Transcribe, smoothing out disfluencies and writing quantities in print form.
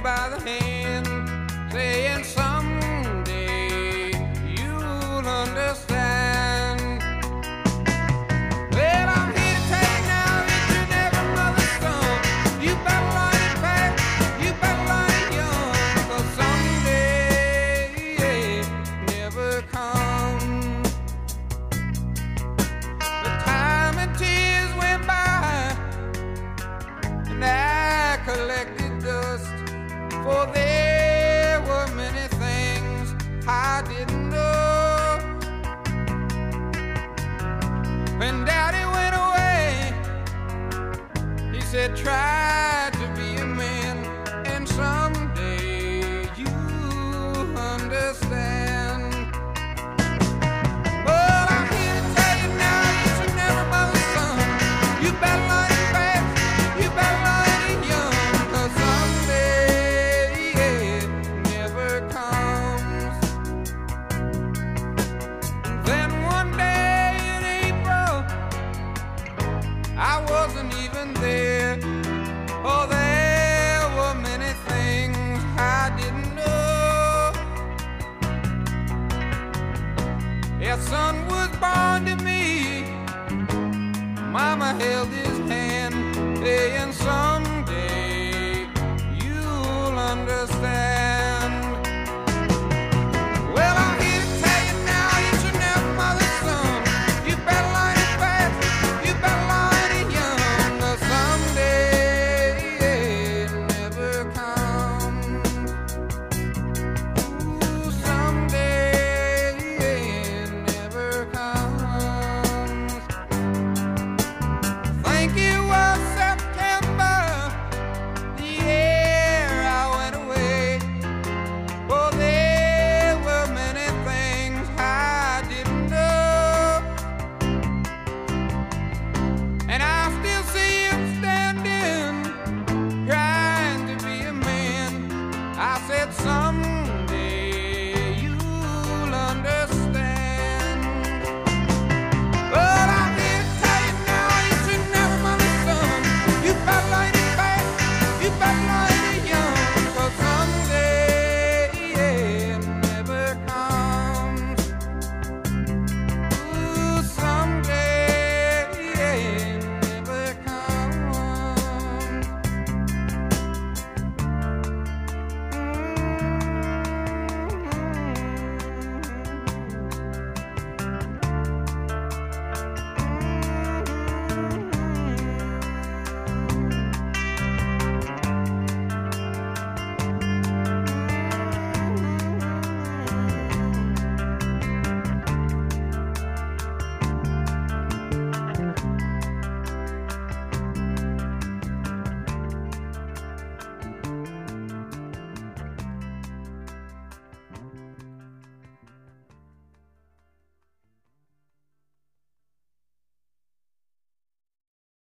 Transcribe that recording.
by the hand, saying someday you'll understand. Well, I'm here to tell you now that you're never mother's son. You better learn it fast, you better learn it young, 'cause someday never comes. The time and tears went by, and I collected dust, for there were many things I didn't know. When Daddy went away, he said, try to be a man, and someday you understand. Well, I'm here to tell you now that you're never mother's son. You better learn it fast, you better learn it young, 'cause someday never comes. And then one day in April, I wasn't even there. Oh, there were many things I didn't know. A son was born to me. Mama held his hand, saying, son,